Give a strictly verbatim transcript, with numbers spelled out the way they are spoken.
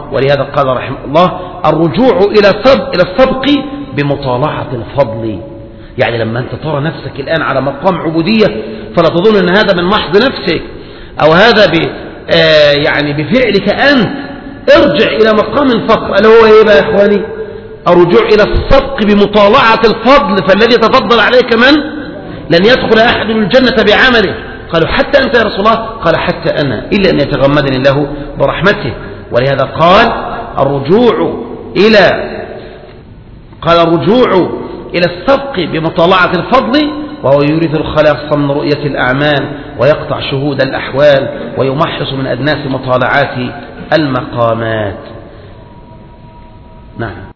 ولهذا قال رحمه الله الرجوع إلى سبق إلى السبق بمطالعة الفضل. يعني لما أنت ترى نفسك الآن على مقام عبودية فلا تظن أن هذا من محض نفسك أو هذا ب آه يعني بفعلك أنت. ارجع إلى مقام الفقر اللي هو إيه بقى يا إخواني؟ الرجوع إلى السبق بمطالعة الفضل. فالذي تفضل عليك من؟ لن يدخل أحد الجنة بعمله. قالوا حتى أنت يا رسول الله؟ قال حتى أنا إلا أن يتغمدني الله برحمته. ولهذا قال الرجوع إلى قال الرجوع إلى السبق بمطالعة الفضل وهو يورث الخلاص من رؤية الأعمال ويقطع شهود الأحوال ويمحص من أدناس مطالعات المقامات. نعم.